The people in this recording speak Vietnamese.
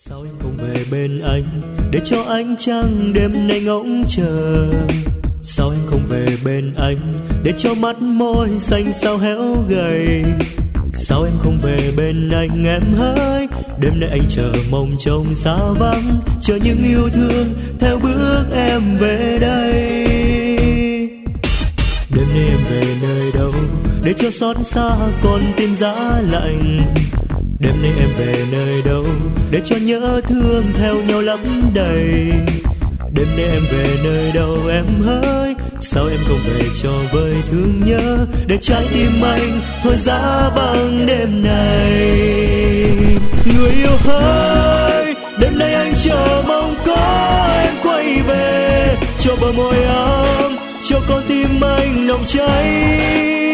Sao em không về bên anh để cho ánh trăng đêm nay ngóng chờ? Sao em không về bên anh để cho mắt môi xanh sao héo gầy? Sao em không về bên anh em hỡi? Đêm nay anh chờ mong trông xa vắng, chờ những yêu thương theo bước em về đây. Đêm nay em về nơi đâu để cho xót xa con tim giá lạnh? Đêm nay em về nơi đâu để cho nhớ thương theo nhau lấp đầy? Đêm nay em về nơi đâu em hỡi? Sao em không về cho vơi thương nhớ, để trái tim anh thôi giá băng đêm này? Người yêu hỡi, đêm nay anh chờ mong có em quay về, cho bờ môi ấm, cho con tim anh nồng cháy.